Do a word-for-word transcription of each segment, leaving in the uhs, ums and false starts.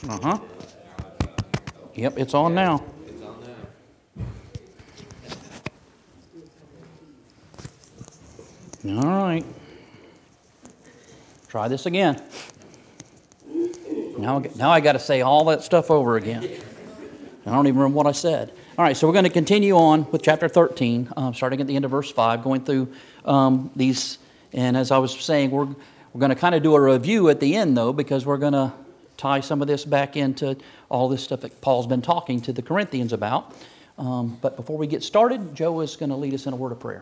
Uh-huh. Yep, it's on now. It's on now. All right. Try this again. Now, now I got to say all that stuff over again. I don't even remember what I said. All right, so we're going to continue on with chapter thirteen, um, starting at the end of verse five, going through um, these. And as I was saying, we're we're going to kind of do a review at the end, though, because we're going to tie some of this back into all this stuff that Paul's been talking to the Corinthians about. Um, but before we get started, Joe is going to lead us in a word of prayer.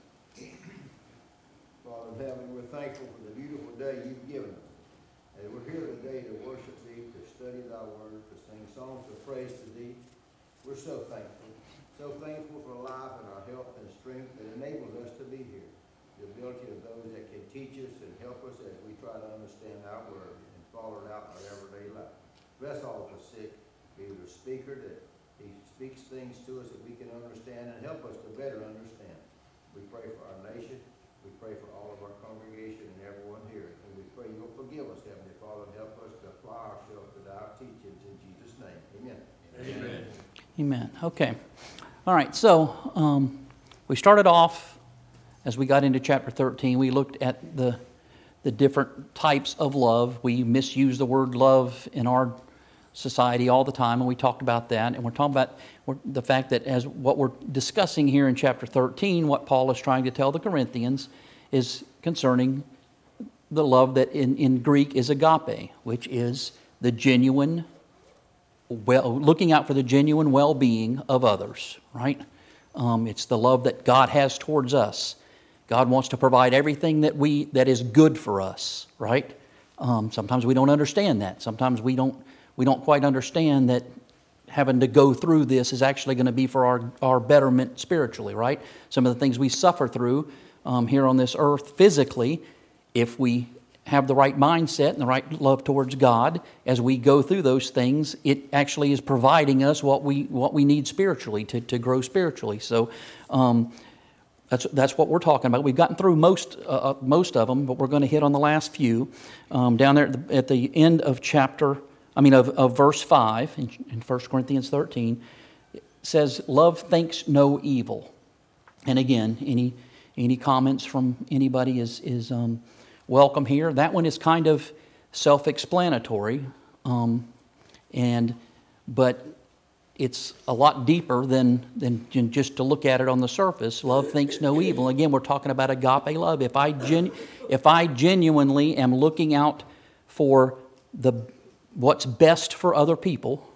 Father in heaven, we're thankful for the beautiful day you've given us. And we're here today to worship thee, to study thy word, to sing songs of praise to thee. We're so thankful. So thankful for life and our health and strength that enables us to be here. The ability of those that can teach us and help us as we try to understand our word and follow it out in our everyday life. Bless all of the sick, be the speaker that he speaks things to us that we can understand and help us to better understand. We pray for our nation. We pray for all of our congregation and everyone here. And we pray you'll forgive us, Heavenly Father, and help us to apply ourselves to thy teachings in Jesus' name. Amen. Amen. Amen. Okay. All right. So um, we started off as we got into chapter thirteen. We looked at the the different types of love. We misuse the word love in our society all the time, and we talked about that. And we're talking about the fact that as what we're discussing here in chapter thirteen, what Paul is trying to tell the Corinthians is concerning the love that in, in Greek is agape, which is the genuine, well, looking out for the genuine well-being of others, right? Um, it's the love that God has towards us. God wants to provide everything that we that is good for us, right? Um, sometimes we don't understand that. Sometimes we don't we don't quite understand that having to go through this is actually going to be for our, our betterment spiritually, right? Some of the things we suffer through um, here on this earth physically, if we have the right mindset and the right love towards God, as we go through those things, it actually is providing us what we what we need spiritually to, to grow spiritually. So um, that's that's what we're talking about. We've gotten through most uh, most of them, but we're going to hit on the last few. Um, down there at the, at the end of chapter, I mean of, of verse five in, in First Corinthians thirteen, it says, "Love thinks no evil." And again, any any comments from anybody is is um, welcome here. That one is kind of self-explanatory, um, and but it's a lot deeper than than just to look at it on the surface. Love thinks no evil. Again, we're talking about agape love. If I genu- if I genuinely am looking out for the what's best for other people,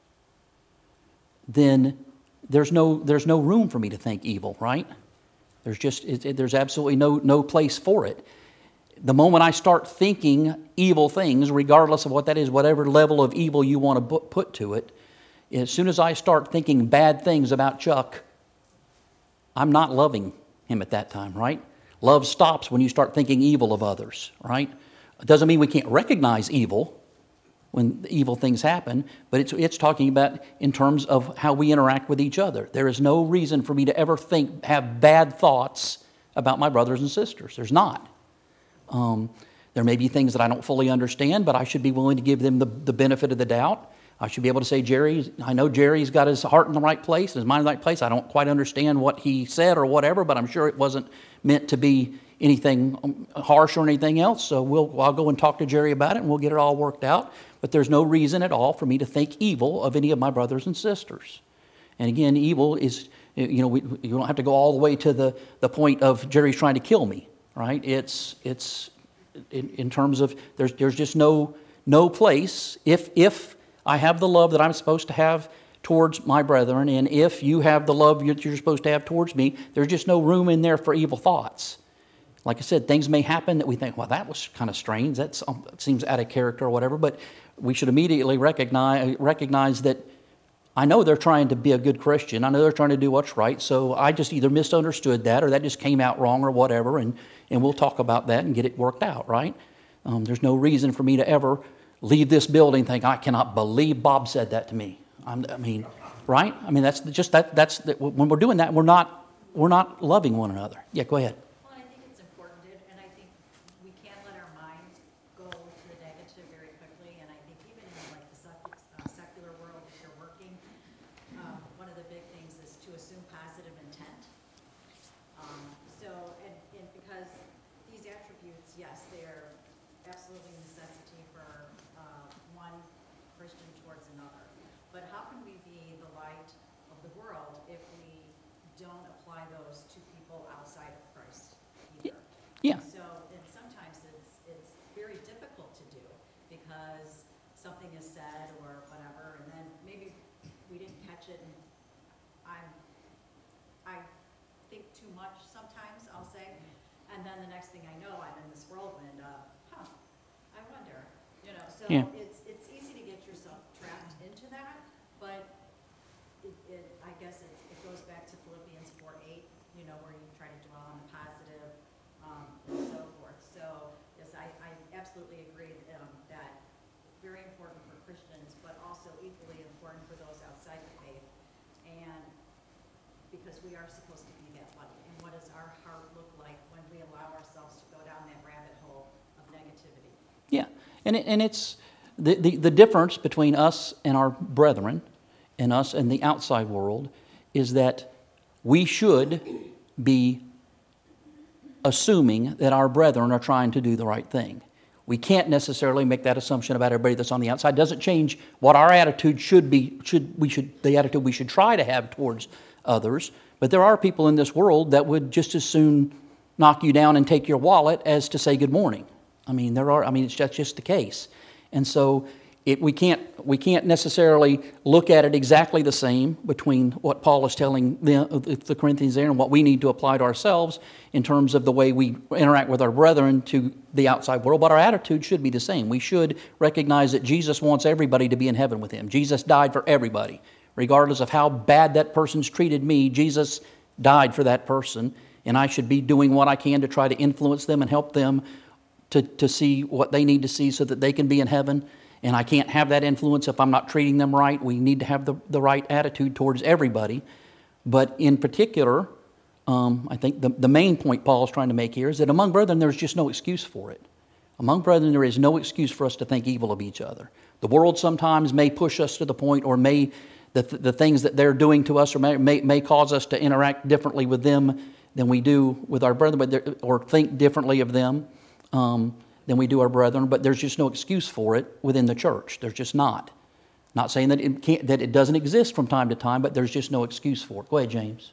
then there's no there's no room for me to think evil, right? There's just it, it, there's absolutely no no place for it. The moment I start thinking evil things, regardless of what that is, whatever level of evil you want to put to it, as soon as I start thinking bad things about Chuck, I'm not loving him at that time, right? Love stops when you start thinking evil of others, right? It doesn't mean we can't recognize evil when evil things happen, but it's it's talking about in terms of how we interact with each other. There is no reason for me to ever think, have bad thoughts about my brothers and sisters. There's not. Um, there may be things that I don't fully understand, but I should be willing to give them the, the benefit of the doubt. I should be able to say, Jerry, I know Jerry's got his heart in the right place, his mind in the right place. I don't quite understand what he said or whatever, but I'm sure it wasn't meant to be anything harsh or anything else. So we'll I'll go and talk to Jerry about it, and we'll get it all worked out. But there's no reason at all for me to think evil of any of my brothers and sisters. And again, evil is, you know, we, you don't have to go all the way to the, the point of Jerry's trying to kill me, right? It's it's in, in terms of there's there's just no no place if if I have the love that I'm supposed to have towards my brethren, and if you have the love that you're supposed to have towards me, there's just no room in there for evil thoughts. Like I said, things may happen that we think, well, that was kind of strange. That's, um, that seems out of character or whatever. But we should immediately recognize, recognize that I know they're trying to be a good Christian. I know they're trying to do what's right. So I just either misunderstood that or that just came out wrong or whatever. And, and we'll talk about that and get it worked out, right? Um, there's no reason for me to ever leave this building and think, I cannot believe Bob said that to me. I'm, I mean, right? I mean, that's just that. That's the, when we're doing that, we're not we're not loving one another. Yeah, go ahead. Well, I think it's important, and I think we can't let our minds go to the negative very quickly. And I think even in like the yes, they're absolutely necessity for uh, one Christian towards another. But how can we be the light of the world if we don't apply those to people outside of Christ either? Yeah. So, and sometimes it's, it's very difficult to do because something is said or whatever, and then maybe we didn't catch it, and I'm, I think too much sometimes, I'll say, and then the next thing I know, I'm in this whirlwind of, huh, I wonder, you know, so Yeah. it's, it's easy to get yourself trapped into that, but it, it, I guess it, it goes back to Philippians four eight, you know, where you try to dwell on the positive, um, and so forth. So, yes, I, I absolutely agree, um, that very important for Christians, but also equally important for those outside the faith. And because we are supposed to be that light. And what does our heart look like when we allow ourselves to go down that rabbit hole of negativity? Yeah, and it, and it's the, the, the difference between us and our brethren and us and the outside world is that we should be assuming that our brethren are trying to do the right thing. We can't necessarily make that assumption about everybody that's on the outside. It doesn't change what our attitude should be, should we should the attitude we should try to have towards others. But there are people in this world that would just as soon knock you down and take your wallet as to say good morning. I mean, there are. I mean, it's just, just the case, and so it, we can't we can't necessarily look at it exactly the same between what Paul is telling the, the Corinthians there and what we need to apply to ourselves in terms of the way we interact with our brethren to the outside world. But our attitude should be the same. We should recognize that Jesus wants everybody to be in heaven with Him. Jesus died for everybody, regardless of how bad that person's treated me. Jesus died for that person, and I should be doing what I can to try to influence them and help them to, to see what they need to see so that they can be in heaven. And I can't have that influence if I'm not treating them right. We need to have the, the right attitude towards everybody. But in particular, um, I think the, the main point Paul is trying to make here is that among brethren, there's just no excuse for it. Among brethren, there is no excuse for us to think evil of each other. The world sometimes may push us to the point, or may the, the things that they're doing to us or may, may, may cause us to interact differently with them than we do with our brethren, but or think differently of them. Um, than we do our brethren, but there's just no excuse for it within the church. There's just not. Not saying that it can't, that it doesn't exist from time to time, but there's just no excuse for it. Go ahead, James.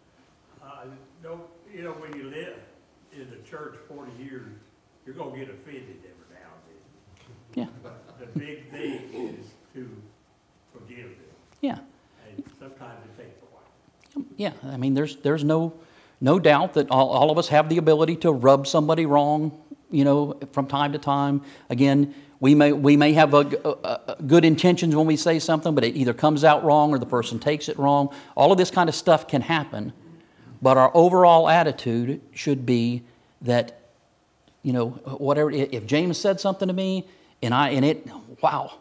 Uh, no, you know, when you live in the church forty years, you're going to get offended every now and then. Yeah. The big thing is to forgive them. Yeah. And sometimes it takes a while. Yeah. I mean, there's there's no no doubt that all, all of us have the ability to rub somebody wrong, you know, from time to time. Again, we may we may have a, a, a good intentions when we say something, but it either comes out wrong or the person takes it wrong. All of this kind of stuff can happen, but our overall attitude should be that, you know, whatever. If James said something to me, and I and it, wow,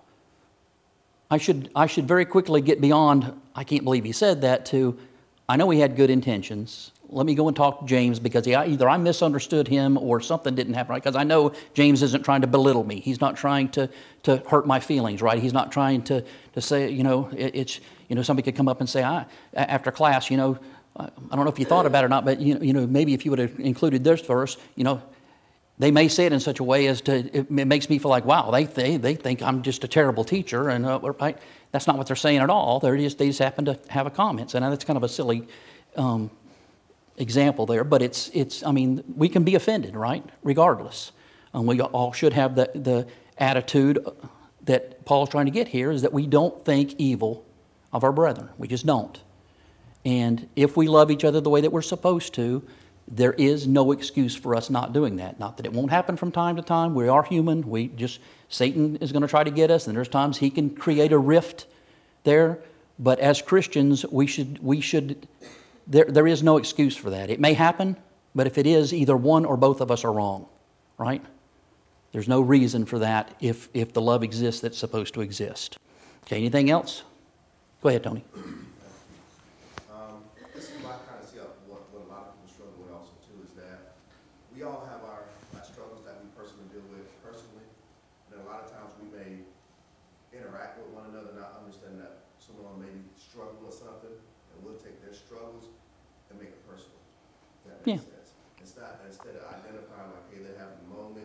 I should I should very quickly get beyond, I can't believe he said that, to, I know he had good intentions. Let me go and talk to James, because he, either I misunderstood him or something didn't happen right. Because I know James isn't trying to belittle me. He's not trying to, to hurt my feelings, right? He's not trying to, to say, you know, it, it's, you know, somebody could come up and say, I, after class, you know, I don't know if you thought about it or not, but, you know, you know, maybe if you would have included this verse, you know, they may say it in such a way as to, it makes me feel like, wow, they they, they think I'm just a terrible teacher. And uh, right? That's not what they're saying at all. They're just, they just happen to have a comment. And that's kind of a silly um example there, but it's it's I mean, we can be offended, right? Regardless, um, we all should have the the attitude that Paul's trying to get here, is that we don't think evil of our brethren. We just don't. And if we love each other the way that we're supposed to, there is no excuse for us not doing that. Not that it won't happen from time to time. We are human. We just Satan is going to try to get us, and there's times he can create a rift there. But as Christians, we should we should. There, there is no excuse for that. It may happen, but if it is, either one or both of us are wrong, right? There's no reason for that if, if the love exists that's supposed to exist. Okay, anything else? Go ahead, Tony. Um, this is what I kind of see uh, what, what a lot of people struggle with also too, is that we all have our, our struggles that we personally deal with personally, and a lot of times we may interact with one another, not understanding that someone may struggle with something, and we'll take their struggles and make it personal. If that makes Yeah. sense. Instead, instead of identifying like, hey, they're having a moment,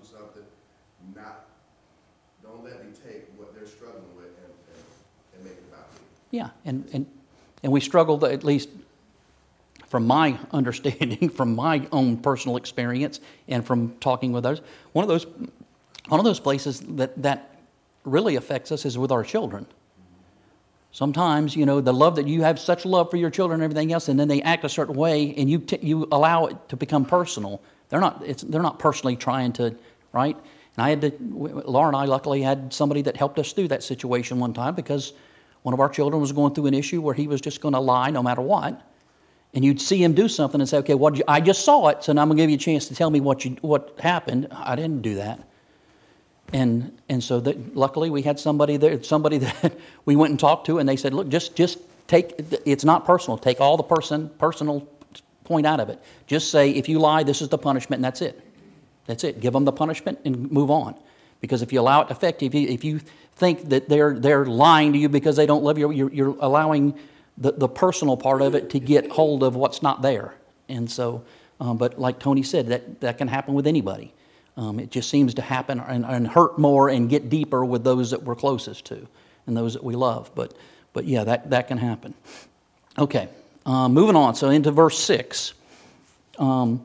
something, not, don't let me take what they're struggling with and, and, and make it about me. Yeah, and, and, and we struggle, at least from my understanding, from my own personal experience, and from talking with others, one of those, one of those places that, that really affects us is with our children. Sometimes, you know, the love that you have, such love for your children and everything else, and then they act a certain way, and you t- you allow it to become personal. They're not it's, they're not personally trying to, right? And I had to, Laura and I luckily had somebody that helped us through that situation one time, because one of our children was going through an issue where he was just going to lie no matter what. And you'd see him do something and say, okay, what did you, I just saw it, so now I'm going to give you a chance to tell me what you what happened. I didn't do that. And and so that luckily we had somebody there, somebody that we went and talked to, and they said, look, just just take, it's not personal. Take all the person personal point out of it. Just say, if you lie, this is the punishment, and that's it. That's it. Give them the punishment and move on. Because if you allow it to affect you, if you, if you think that they're they're lying to you because they don't love you, you're, you're allowing the, the personal part of it to get hold of what's not there. And so, um, but like Tony said, that, that can happen with anybody. Um, it just seems to happen and, and hurt more and get deeper with those that we're closest to and those that we love. But, but yeah, that, that can happen. Okay, um, moving on. So into verse six. Um,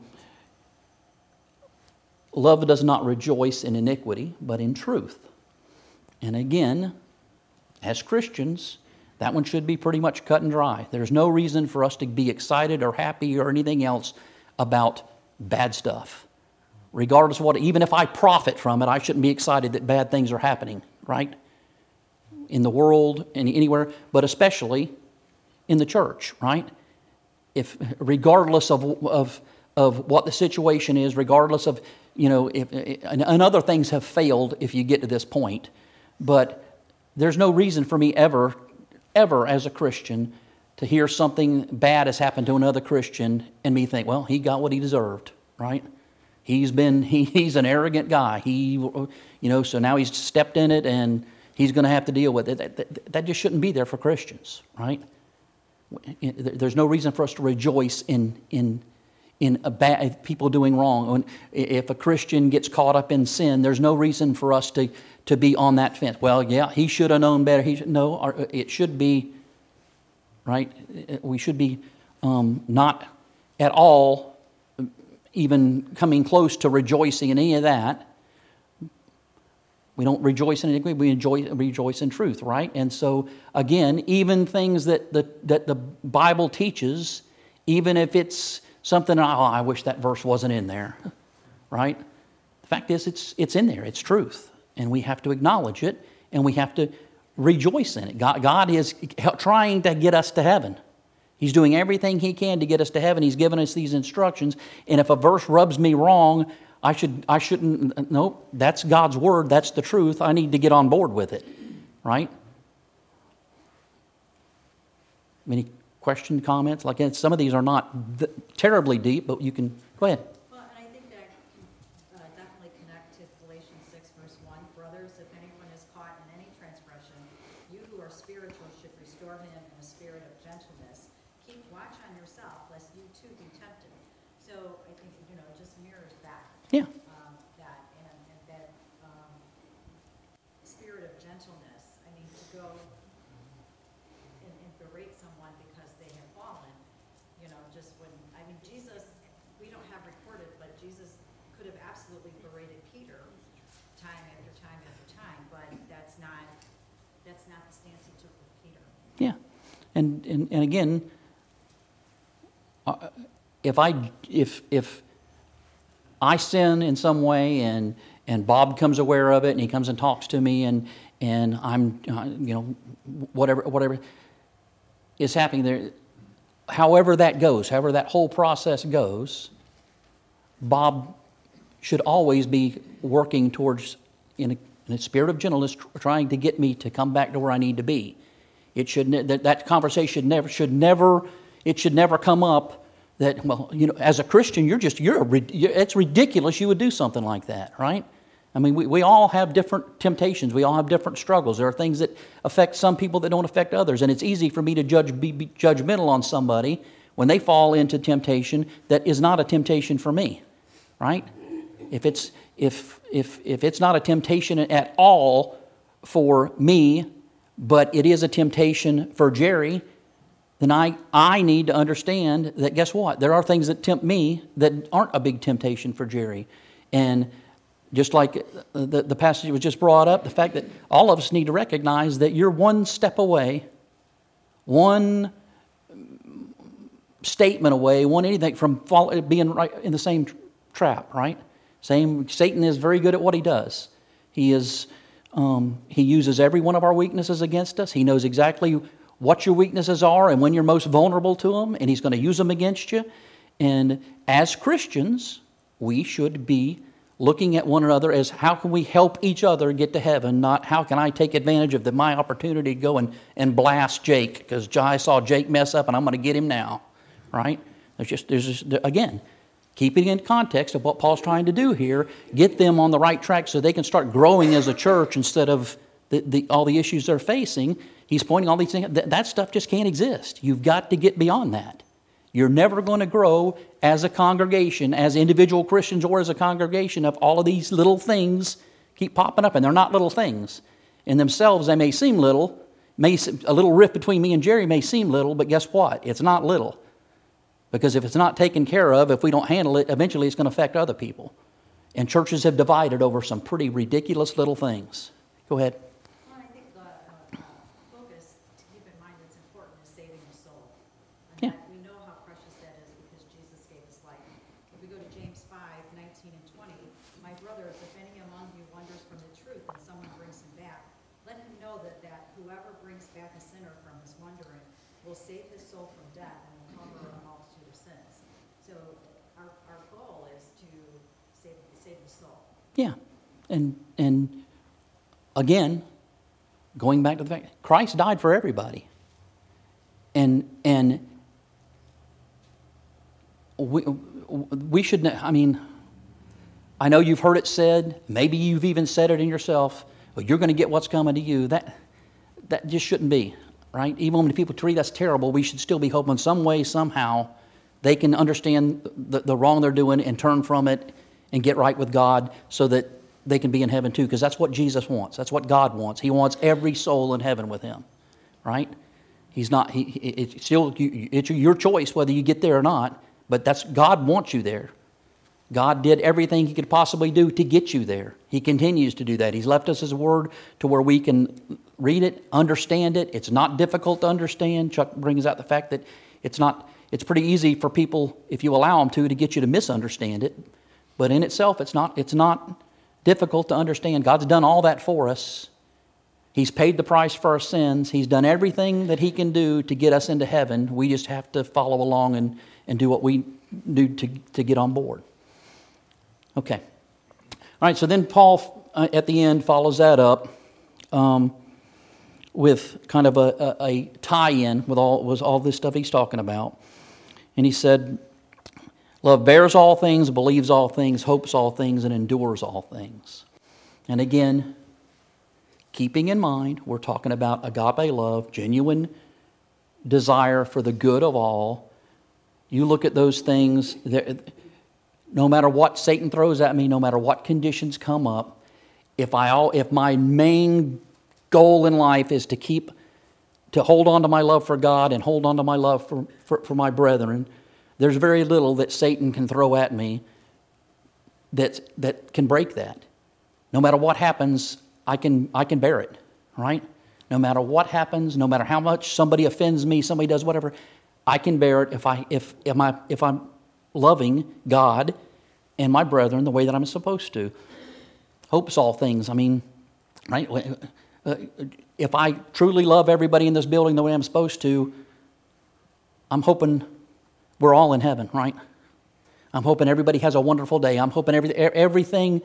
Love does not rejoice in iniquity, but in truth. And again, as Christians, that one should be pretty much cut and dry. There's no reason for us to be excited or happy or anything else about bad stuff. Regardless of what, even if I profit from it, I shouldn't be excited that bad things are happening, right? In the world, and anywhere, but especially in the church, right? If regardless of of of what the situation is, regardless of, you know, if and, and other things have failed if you get to this point, but there's no reason for me ever, ever as a Christian to hear something bad has happened to another Christian and me think, well, he got what he deserved, right? He's been, he, he's an arrogant guy. He, you know, so now he's stepped in it and he's going to have to deal with it. That, that, that just shouldn't be there for Christians, right? There's no reason for us to rejoice in in in a bad, people doing wrong. When, if a Christian gets caught up in sin, there's no reason for us to, to be on that fence. Well, yeah, he should have known better. He should, no, it should be, right? We should be um, not at all even coming close to rejoicing in any of that. We don't rejoice in iniquity, we enjoy, rejoice in truth, right? And so, again, even things that the, that the Bible teaches, even if it's something, oh, I wish that verse wasn't in there, right? The fact is, it's it's in there, it's truth. And we have to acknowledge it, and we have to rejoice in it. God, God is trying to get us to heaven. He's doing everything He can to get us to heaven. He's given us these instructions, and if a verse rubs me wrong, I should, I shouldn't, nope, that's God's word, that's the truth, I need to get on board with it, right? Any questions, comments? Like, some of these are not th- terribly deep, but you can, go ahead. Well, and I think that can uh, definitely connect to Galatians six, verse one. Brothers, if anyone is caught in any transgression, you who are spiritual should restore him in a spirit of gentleness. Keep watch on yourself, lest you too be tempted. So I think, you know, it just mirrors that. Yeah. Um, that and, and that um, spirit of gentleness. I mean, to go and, and berate someone because they have fallen, you know, just when, I mean, Jesus, we don't have recorded, but Jesus could have absolutely berated Peter time after time after time, but that's not, that's not the stance He took with Peter. Yeah. And, and, and again, uh, if I, if, if I sin in some way and, and Bob becomes aware of it and he comes and talks to me and, and I'm, uh, you know, whatever, whatever is happening there, however that goes, however that whole process goes, Bob should always be working towards, in a, in a spirit of gentleness, tr- trying to get me to come back to where I need to be. It should ne- that, that conversation never should never it should never come up that, well, you know, as a Christian, you're just you're, a, you're it's ridiculous you would do something like that, right? I mean, we, we all have different temptations. We all have different struggles. There are things that affect some people that don't affect others, and it's easy for me to judge be, be judgmental on somebody when they fall into temptation that is not a temptation for me, right? If it's if if if it's not a temptation at all for me, but it is a temptation for Jerry, then I, I need to understand that, guess what? There are things that tempt me that aren't a big temptation for Jerry. And just like the, the passage was just brought up, the fact that all of us need to recognize that you're one step away, one statement away, one anything from fall, being right in the same trap, right? Same. Satan is very good at what he does. He is... Um, he uses every one of our weaknesses against us. He knows exactly what your weaknesses are and when you're most vulnerable to them, and he's going to use them against you. And as Christians, we should be looking at one another as how can we help each other get to heaven, not how can I take advantage of the, my opportunity to go and, and blast Jake because I saw Jake mess up and I'm going to get him now, right? There's just, there's just, again, keeping in context of what Paul's trying to do here, get them on the right track so they can start growing as a church instead of the, the, all the issues they're facing. He's pointing all these things. That, that stuff just can't exist. You've got to get beyond that. You're never going to grow as a congregation, as individual Christians or as a congregation, if all of these little things keep popping up. And they're not little things. In themselves, they may seem little. May, a little rift between me and Jerry may seem little, but guess what? It's not little. Because if it's not taken care of, if we don't handle it, eventually it's going to affect other people. And churches have divided over some pretty ridiculous little things. Go ahead. Well, I think the uh, focus to keep in mind that's important is saving the soul. Yeah. And that we know how precious that is because Jesus gave his life. If we go to James five, nineteen and twenty, my brothers, if any among you wanders from the truth and someone brings him back, let him know that, that whoever brings back a sinner from his wandering will save his soul from death and will cover a multitude of sins. So our, our goal is to save, save the soul. Yeah. And and again, going back to the fact, Christ died for everybody. And and we, we should, I mean, I know you've heard it said, maybe you've even said it in yourself, but you're going to get what's coming to you. That that just shouldn't be, right? Even when people treat us terrible, we should still be hoping some way, somehow, they can understand the, the wrong they're doing and turn from it and get right with God so that they can be in heaven too, because that's what Jesus wants. That's what God wants. He wants every soul in heaven with him, right? He's not, he, it's still, it's your choice whether you get there or not, but that's, God wants you there. God did everything he could possibly do to get you there. He continues to do that. He's left us his word to where we can read it, understand it. It's not difficult to understand. Chuck brings out the fact that it's not, it's pretty easy for people, if you allow them to, to get you to misunderstand it. But in itself, it's not, it's not difficult to understand. God's done all that for us. He's paid the price for our sins. He's done everything that he can do to get us into heaven. We just have to follow along and, and do what we do to, to get on board. Okay. All right, so then Paul, uh, at the end, follows that up um, with kind of a, a, a tie-in with all, with all this stuff he's talking about. And he said, love bears all things, believes all things, hopes all things, and endures all things. And again, keeping in mind, we're talking about agape love, genuine desire for the good of all. You look at those things, no matter what Satan throws at me, no matter what conditions come up, if I, if my main goal in life is to keep, to hold on to my love for God and hold on to my love for, for, for my brethren, there's very little that Satan can throw at me that, that can break that. No matter what happens, I can, I can bear it, right? No matter what happens, no matter how much somebody offends me, somebody does whatever, I can bear it if, I, if, if, I, if I'm loving God and my brethren the way that I'm supposed to. Hopes all things. I mean, right? If I truly love everybody in this building the way I'm supposed to, I'm hoping we're all in heaven, right? I'm hoping everybody has a wonderful day. I'm hoping every, everything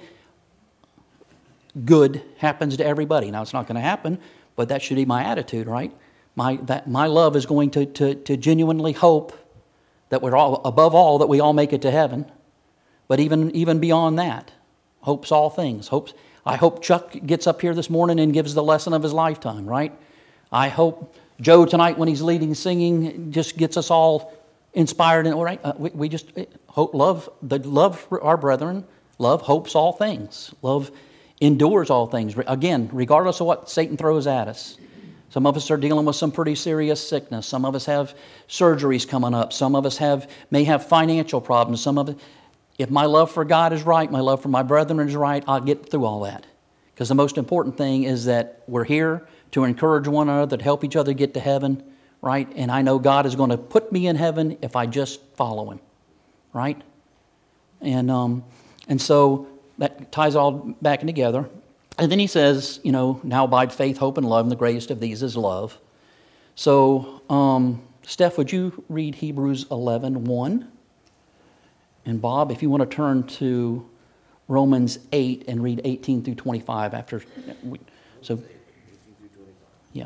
good happens to everybody. Now, it's not going to happen, but that should be my attitude, right? My, that, my love is going to, to, to genuinely hope that we're all, above all, that we all make it to heaven. But even, even beyond that, hopes all things. Hopes. I hope Chuck gets up here this morning and gives the lesson of his lifetime, right? I hope Joe tonight when he's leading singing just gets us all inspired. And, right? Uh, we, we just hope, love, the love for our brethren, Love hopes all things. Love endures all things. Again, regardless of what Satan throws at us. Some of us are dealing with some pretty serious sickness. Some of us have surgeries coming up. Some of us have may have financial problems. Some of it, if my love for God is right, my love for my brethren is right, I'll get through all that. Because the most important thing is that we're here to encourage one another, to help each other get to heaven, right? And I know God is going to put me in heaven if I just follow Him, right? And um, and so that ties all back together. And then he says, you know, now abide faith, hope, and love, and the greatest of these is love. So, um, Steph, would you read Hebrews eleven one? And Bob, if you want to turn to Romans eight and read eighteen through twenty-five after. We, so, yeah.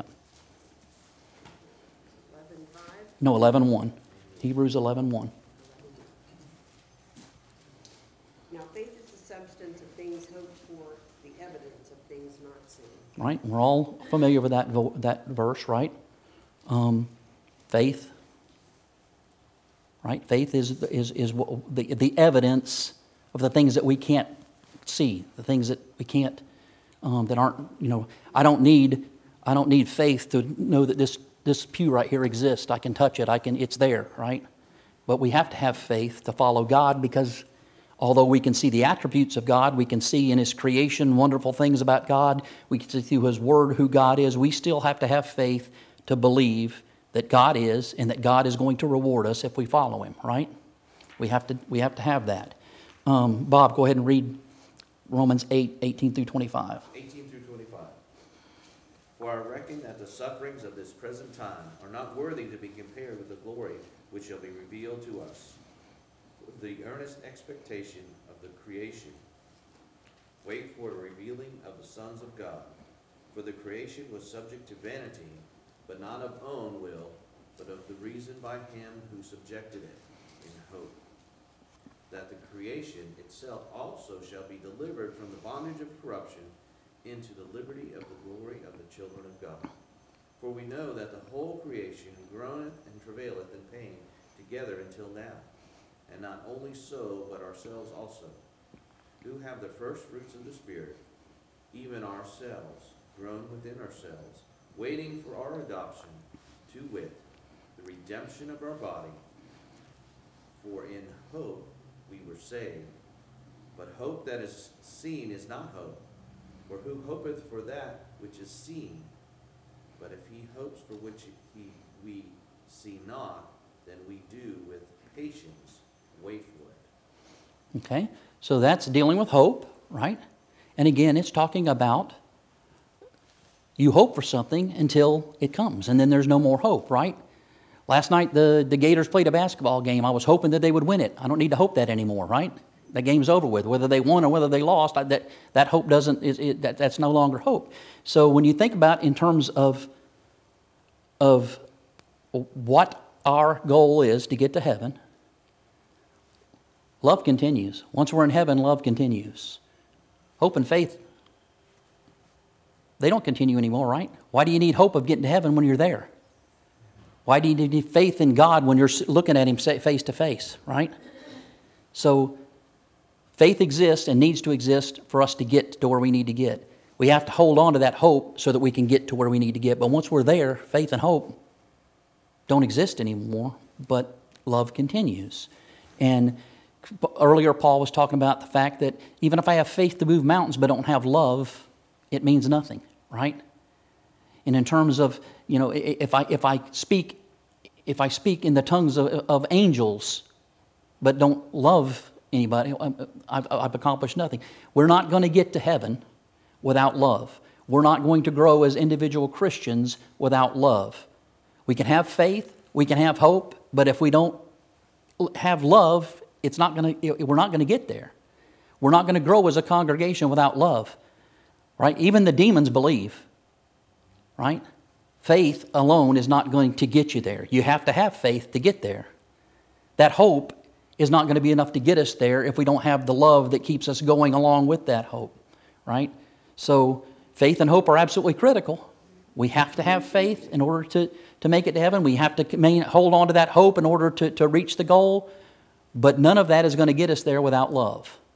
eleven five? No, eleven one. Hebrews eleven one. Now faith is the substance of things hoped for, the evidence of things not seen. Right? We're all familiar with that vo- that verse, right? Um, faith. Right? Faith is is is what, the the evidence of the things that we can't see, the things that we can't um, that aren't. You know, I don't need I don't need faith to know that this this pew right here exists. I can touch it. I can. It's there, right? But we have to have faith to follow God, because although we can see the attributes of God, we can see in His creation wonderful things about God, we can see through His Word who God is, we still have to have faith to believe that God is and that God is going to reward us if we follow Him, right? We have to we have to have that. Um, Bob, go ahead and read Romans eight, eighteen through twenty-five. eighteen through twenty-five. For I reckon that the sufferings of this present time are not worthy to be compared with the glory which shall be revealed to us. The earnest expectation of the creation wait for the revealing of the sons of God. For the creation was subject to vanity, but not of own will, but of the reason by Him who subjected it, in hope that the creation itself also shall be delivered from the bondage of corruption into the liberty of the glory of the children of God. For we know that the whole creation groaneth and travaileth in pain together until now. And not only so, but ourselves also, who have the first fruits of the Spirit, even ourselves, groan within ourselves, waiting for our adoption, to wit, the redemption of our body. For in hope we were saved. But hope that is seen is not hope. For who hopeth for that which is seen? But if he hopes for which he, we see not, then we do with patience wait for it. Okay, so that's dealing with hope, right? And again, it's talking about you hope for something until it comes, and then there's no more hope, right? Last night, the, the Gators played a basketball game. I was hoping that they would win it. I don't need to hope that anymore, right? That game's over with. Whether they won or whether they lost, I, that, that hope doesn't, is, it, that, that's no longer hope. So when you think about in terms of, of what our goal is to get to heaven, love continues. Once we're in heaven, love continues. Hope and faith, they don't continue anymore, right? Why do you need hope of getting to heaven when you're there? Why do you need faith in God when you're looking at Him face to face, right? So faith exists and needs to exist for us to get to where we need to get. We have to hold on to that hope so that we can get to where we need to get. But once we're there, faith and hope don't exist anymore, but love continues. And earlier Paul was talking about the fact that even if I have faith to move mountains but don't have love, it means nothing, right? And in terms of, you know, if I if I speak if I speak in the tongues of, of angels but don't love anybody, I've, I've accomplished nothing. We're not going to get to heaven without love. We're not going to grow as individual Christians without love. We can have faith, we can have hope, but if we don't have love, it's not going to. We're not going to get there. We're not going to grow as a congregation without love, right? Even the demons believe, right? Faith alone is not going to get you there. You have to have faith to get there. That hope is not going to be enough to get us there if we don't have the love that keeps us going along with that hope, right? So faith and hope are absolutely critical. We have to have faith in order to, to make it to heaven. We have to main, hold on to that hope in order to, to reach the goal. But none of that is going to get us there without love.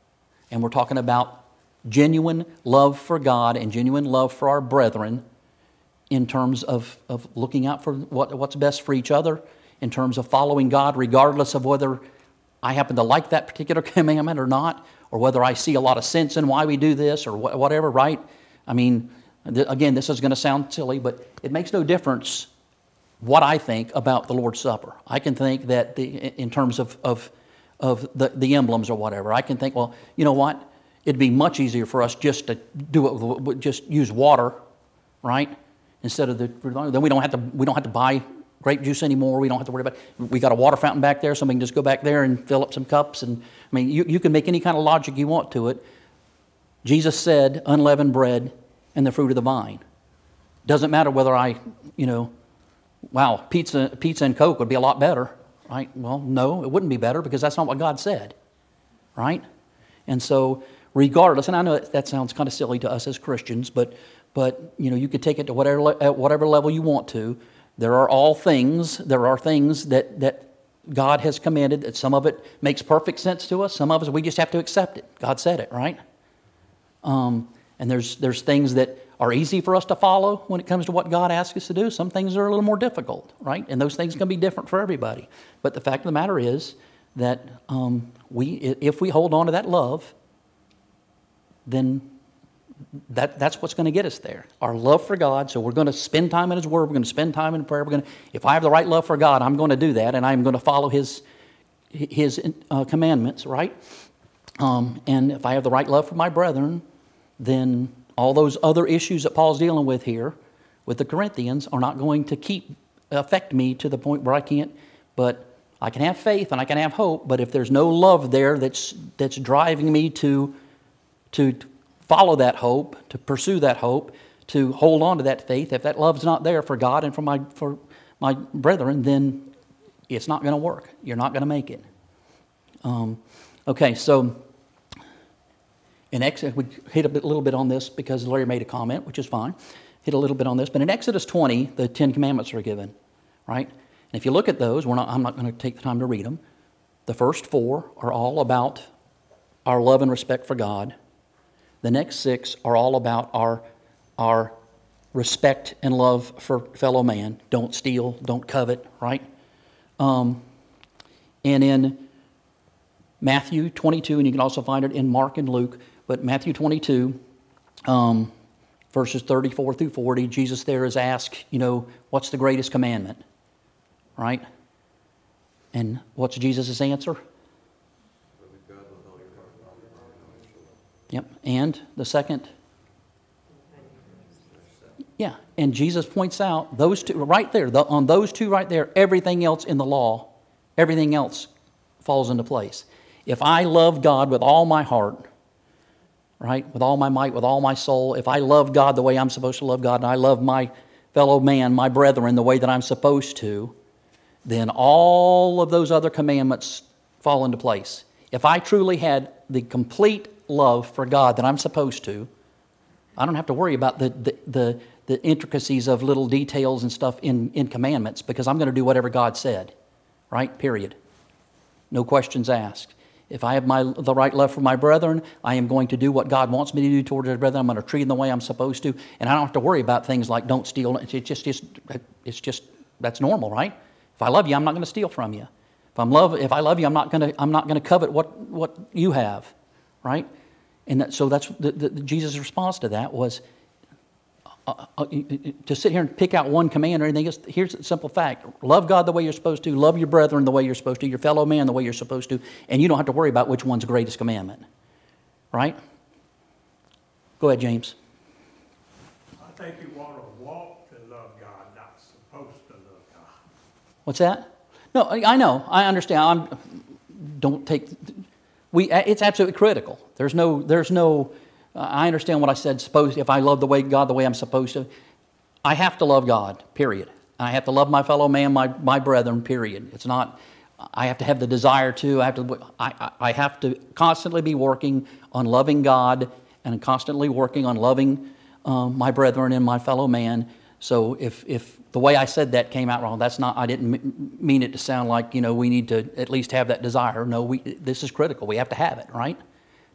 and we're talking about genuine love for God and genuine love for our brethren in terms of, of looking out for what, what's best for each other, in terms of following God regardless of whether I happen to like that particular commandment or not, or whether I see a lot of sense in why we do this or wh- whatever, right? I mean, th- again, this is going to sound silly, but it makes no difference what I think about the Lord's Supper. I can think that the, in terms of, of, of the, the emblems or whatever, I can think, well, you know what? It'd be much easier for us just to do it, with- just use water, right? Instead of the, then we don't have to, we don't have to buy grape juice anymore. We don't have to worry about it. We got a water fountain back there. Somebody can just go back there and fill up some cups. And I mean, you, you can make any kind of logic you want to it. Jesus said, unleavened bread and the fruit of the vine. Doesn't matter whether I, you know, wow, pizza, pizza and Coke would be a lot better, right? Well, no, it wouldn't be better because that's not what God said, right? And so, regardless, and I know that, that sounds kind of silly to us as Christians, but but you know, you could take it to whatever le- at whatever level you want to. There are all things. There are things that that God has commanded. That some of it makes perfect sense to us. Some of us we just have to accept it. God said it, right? Um, and there's there's things that are easy for us to follow when it comes to what God asks us to do. Some things are a little more difficult, right? And those things can be different for everybody. But the fact of the matter is that um, we, if we hold on to that love, then that, that's what's going to get us there. Our love for God. So we're going to spend time in His Word. We're going to spend time in prayer. We're going to, if I have the right love for God, I'm going to do that, and I'm going to follow His His uh, commandments, right? Um, and if I have the right love for my brethren, then all those other issues that Paul's dealing with here with the Corinthians are not going to keep affect me to the point where I can't. But I can have faith and I can have hope. But if there's no love there that's that's driving me to to follow that hope, to pursue that hope, to hold on to that faith, if that love's not there for God and for my for my brethren, then it's not going to work. You're not going to make it. Um, okay, so. In Exodus, we hit a bit, little bit on this because Larry made a comment, which is fine. Hit a little bit on this. But in Exodus twenty, the Ten Commandments are given, right? And if you look at those, we're not, I'm not going to take the time to read them. The first four are all about our love and respect for God. The next six are all about our, our respect and love for fellow man. Don't steal, don't covet, right? Um, and in Matthew twenty-two, and you can also find it in Mark and Luke, but Matthew twenty-two, um, verses thirty-four through forty, Jesus there is asked, you know, what's the greatest commandment, right? And what's Jesus' answer? Yep, and the second? Yeah, and Jesus points out those two, right there, the, on those two right there, everything else in the law, everything else falls into place. If I love God with all my heart, right, with all my might, with all my soul, if I love God the way I'm supposed to love God, and I love my fellow man, my brethren, the way that I'm supposed to, then all of those other commandments fall into place. If I truly had the complete love for God that I'm supposed to, I don't have to worry about the the, the, the intricacies of little details and stuff in, in commandments because I'm going to do whatever God said, right, period. No questions asked. If I have my the right love for my brethren, I am going to do what God wants me to do towards His brethren. I'm going to treat them the way I'm supposed to, and I don't have to worry about things like don't steal. It's just, just, it's just that's normal, right? If I love you, I'm not going to steal from you. If I'm love, if I love you, I'm not going to, I'm not going to covet what what you have, right? And that, so that's the, the, Jesus' response to that was uh, uh, to sit here and pick out one command or anything else. Here's the simple fact: love God the way you're supposed to, love your brethren the way you're supposed to, your fellow man the way you're supposed to, and you don't have to worry about which one's the greatest commandment, right? Go ahead, James. I think you want to walk to love God, not supposed to love God. What's that? No, I I know. I understand. I'm, don't take. We. It's absolutely critical. There's no. There's no. Uh, I understand what I said. Suppose if I love the way God the way I'm supposed to, I have to love God. Period. I have to love my fellow man, my my brethren. Period. It's not. I have to have the desire to. I have to. I I have to constantly be working on loving God and constantly working on loving um, my brethren and my fellow man. So if if the way I said that came out wrong, that's not. I didn't mean it to sound like, you know, we need to at least have that desire. No, we. This is critical. We have to have it, right?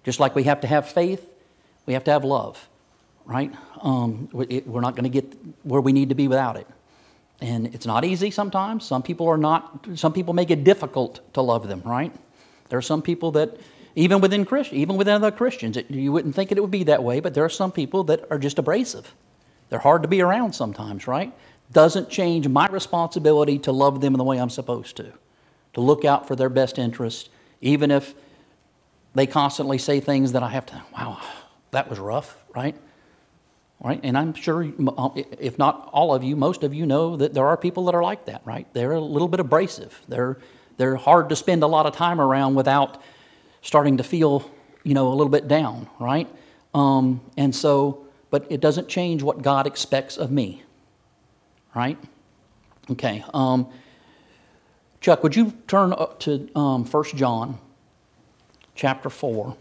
Just like we have to have faith, we have to have love, right? Um, it, we're not going to get where we need to be without it. And it's not easy sometimes. Some people are not, some people make it difficult to love them, right? There are some people that, even within Christ, even within other Christians, it, you wouldn't think it would be that way, but there are some people that are just abrasive. They're hard to be around sometimes, right? Doesn't change my responsibility to love them in the way I'm supposed to, to look out for their best interest, even if they constantly say things that I have to, wow, that was rough, right? Right? And I'm sure, if not all of you, most of you know that there are people that are like that, right? They're a little bit abrasive. They're they're hard to spend a lot of time around without starting to feel, you know, a little bit down, right? Um, and so, but it doesn't change what God expects of me, right? Okay. Um, Chuck, would you turn up to um, First John chapter four?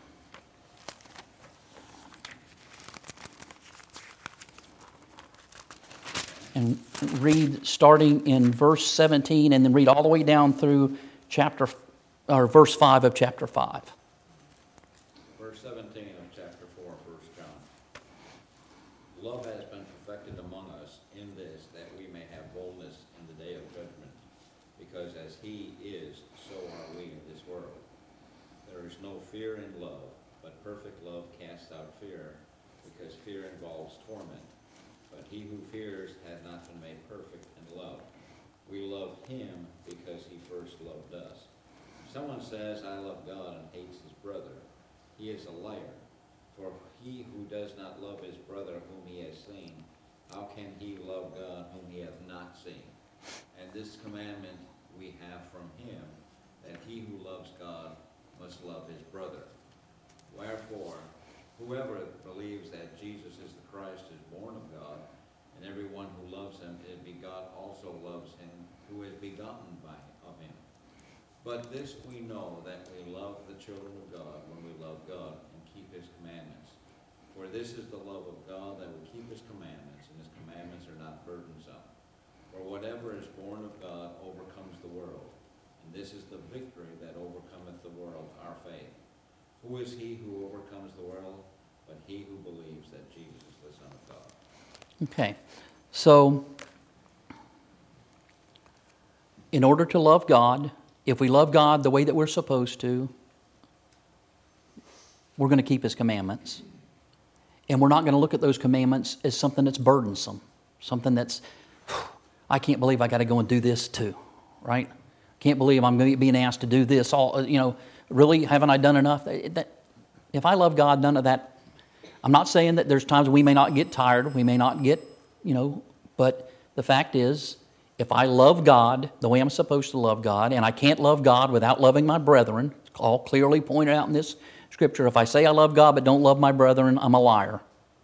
And read starting in verse seventeen and then read all the way down through chapter or verse five of chapter five. Verse seventeen of chapter four, First John. Love has been perfected among us in this, that we may have boldness in the day of judgment. Because as he is, so are we in this world. There is no fear in love, but perfect love casts out fear, because fear involves torment. But he who fears hath not been made perfect in love. We love him because he first loved us. If someone says, I love God, and hates his brother, he is a liar. For he who does not love his brother whom he has seen, how can he love God whom he hath not seen? And this commandment we have from him, that he who loves God must love his brother. Wherefore, whoever believes that Jesus is the Christ is born of God, and everyone who loves him is begot also loves him who is begotten by of him. But this we know, that we love the children of God when we love God and keep his commandments. For this is the love of God, that we keep his commandments, and his commandments are not burdensome. For whatever is born of God overcomes the world, and this is the victory that overcometh the world, our faith. Who is he who overcomes the world? But he who believes that Jesus is the Son of God. Okay, so in order to love God, if we love God the way that we're supposed to, we're going to keep his commandments. And we're not going to look at those commandments as something that's burdensome, something that's, I can't believe I got to go and do this too, right? Can't believe I'm being asked to do this all, you know, really, haven't I done enough? That, if I love God, none of that. I'm not saying that there's times we may not get tired, we may not get, you know, but the fact is, if I love God the way I'm supposed to love God, and I can't love God without loving my brethren, it's all clearly pointed out in this scripture. If I say I love God but don't love my brethren, I'm a liar.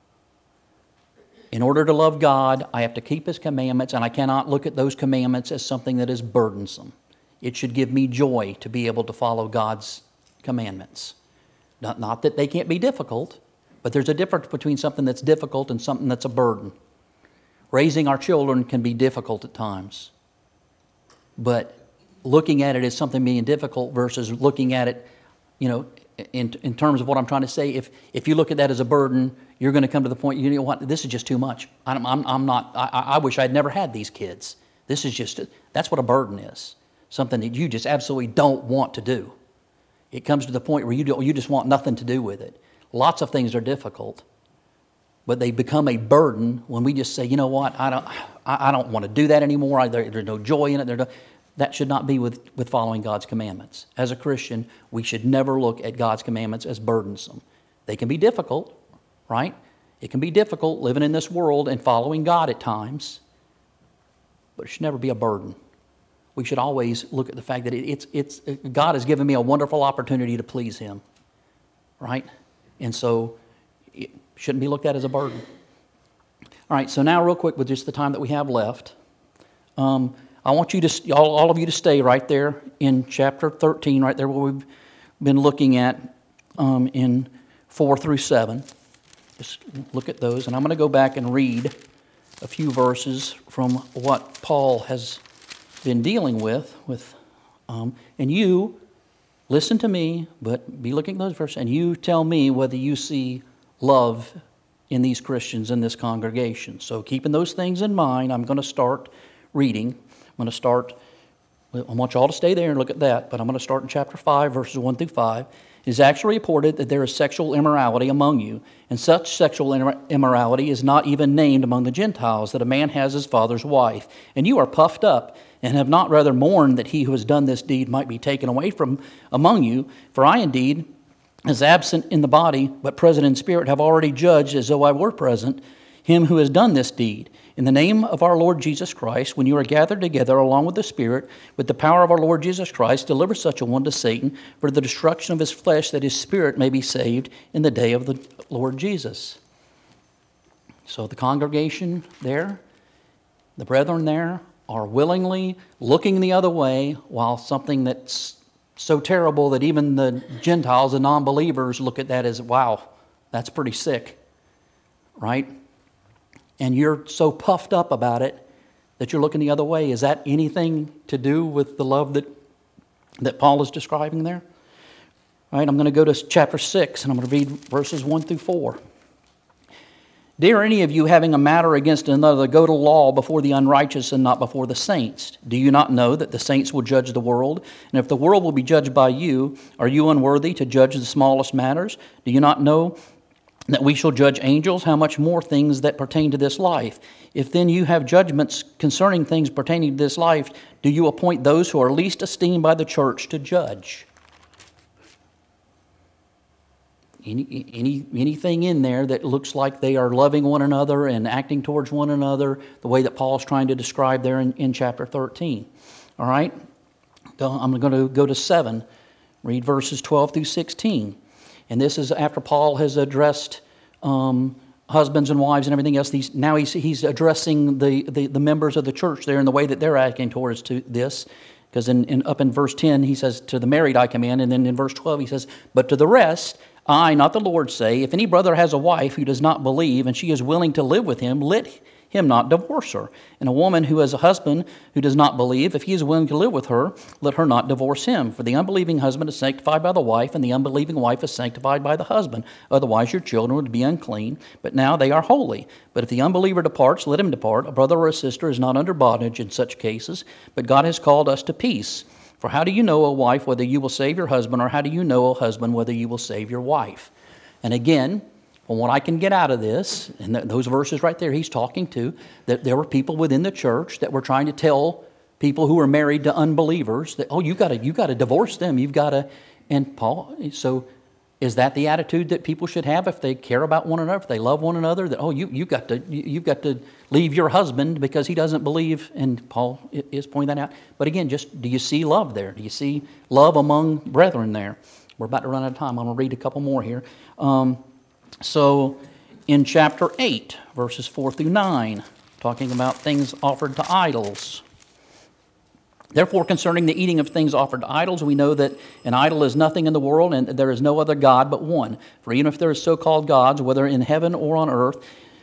In order to love God, I have to keep his commandments, and I cannot look at those commandments as something that is burdensome. It should give me joy to be able to follow God's commandments. Not, not that they can't be difficult, but there's a difference between something that's difficult and something that's a burden. Raising our children can be difficult at times. But looking at it as something being difficult versus looking at it, you know, in, in terms of what I'm trying to say, if, if you look at that as a burden, you're going to come to the point, you know what, this is just too much. I'm, I'm, I'm not, I, I wish I'd never had these kids. This is just, that's what a burden is. Something that you just absolutely don't want to do. It comes to the point where you don't, you just want nothing to do with it. Lots of things are difficult, but they become a burden when we just say, you know what, I don't, I, I don't want to do that anymore. I, there, there's no joy in it. There, that should not be with, with following God's commandments. As a Christian, we should never look at God's commandments as burdensome. They can be difficult, right? It can be difficult living in this world and following God at times, but it should never be a burden. We should always look at the fact that it, it's, it's, God has given me a wonderful opportunity to please him, right? And so it shouldn't be looked at as a burden. All right, so now real quick with just the time that we have left, um, I want you to, all, all of you to stay right there in chapter thirteen, right there where we've been looking at um, in four through seven. Just look at those, and I'm going to go back and read a few verses from what Paul has been dealing with. with um, and you, listen to me, but be looking at those verses, and you tell me whether you see love in these Christians in this congregation. So keeping those things in mind, I'm going to start reading. I'm going to start, I want you all to stay there and look at that, but I'm going to start in chapter five, verses one through five. It is actually reported that there is sexual immorality among you, and such sexual immorality is not even named among the Gentiles, that a man has his father's wife. And you are puffed up, and have not rather mourned that he who has done this deed might be taken away from among you. For I indeed, as absent in the body, but present in spirit, have already judged, as though I were present, him who has done this deed. In the name of our Lord Jesus Christ, when you are gathered together along with the Spirit, with the power of our Lord Jesus Christ, deliver such a one to Satan for the destruction of his flesh, that his spirit may be saved in the day of the Lord Jesus. So the congregation there, the brethren there, are willingly looking the other way, while something that's so terrible that even the Gentiles and non-believers look at that as, wow, that's pretty sick, right? And you're so puffed up about it that you're looking the other way. Is that anything to do with the love that, that Paul is describing there? All right, I'm going to go to chapter six, and I'm going to read verses one through four. Dare any of you, having a matter against another, go to law before the unrighteous and not before the saints? Do you not know that the saints will judge the world? And if the world will be judged by you, are you unworthy to judge the smallest matters? Do you not know that we shall judge angels? How much more things that pertain to this life? If then you have judgments concerning things pertaining to this life, do you appoint those who are least esteemed by the church to judge? Any, any, anything in there that looks like they are loving one another and acting towards one another the way that Paul's trying to describe there in, in chapter thirteen. All right? I'm going to go to seven, read verses twelve through sixteen. And this is after Paul has addressed um, husbands and wives and everything else. He's, now he's, he's addressing the, the, the members of the church there in the way that they're acting towards to this. Because in, in, up in verse ten, he says, to the married I command. And then in verse twelve, he says, but to the rest, I, not the Lord, say, if any brother has a wife who does not believe, and she is willing to live with him, let him not divorce her. And a woman who has a husband who does not believe, if he is willing to live with her, let her not divorce him. For the unbelieving husband is sanctified by the wife, and the unbelieving wife is sanctified by the husband. Otherwise your children would be unclean, but now they are holy. But if the unbeliever departs, let him depart. A brother or a sister is not under bondage in such cases, but God has called us to peace. For how do you know, O wife, whether you will save your husband, or how do you know, O husband, whether you will save your wife? And again, from what I can get out of this, and th- those verses right there he's talking to, that there were people within the church that were trying to tell people who were married to unbelievers that, oh, you got to you got to divorce them. You've got to, and Paul, so is that the attitude that people should have if they care about one another, if they love one another? That, oh, you you got to you, you've got to leave your husband because he doesn't believe, and Paul is pointing that out. But again, just do you see love there? Do you see love among brethren there? We're about to run out of time. I'm going to read a couple more here. Um, so in chapter eight, verses four through nine, talking about things offered to idols. Therefore, concerning the eating of things offered to idols, we know that an idol is nothing in the world, and there is no other God but one. For even if there is so-called gods, whether in heaven or on earth,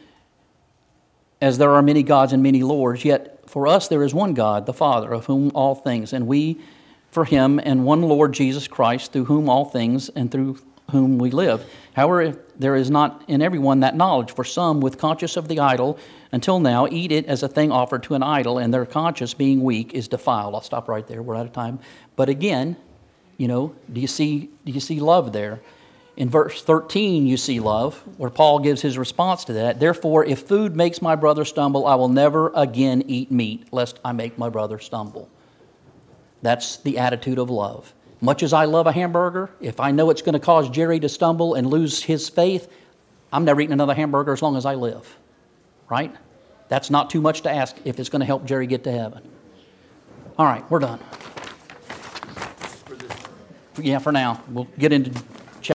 as there are many gods and many lords, yet for us there is one God, the Father, of whom all things, and we for him, and one Lord Jesus Christ, through whom all things and through whom we live. However, there is not in everyone that knowledge, for some, with conscience of the idol, until now, eat it as a thing offered to an idol, and their conscience, being weak, is defiled. I'll stop right there. We're out of time. But again, you know, do you see, do you see love there? In verse thirteen, you see love, where Paul gives his response to that. Therefore, if food makes my brother stumble, I will never again eat meat, lest I make my brother stumble. That's the attitude of love. Much as I love a hamburger, if I know it's going to cause Jerry to stumble and lose his faith, I'm never eating another hamburger as long as I live. Right? That's not too much to ask if it's going to help Jerry get to heaven. All right, we're done. Yeah, for now. We'll get into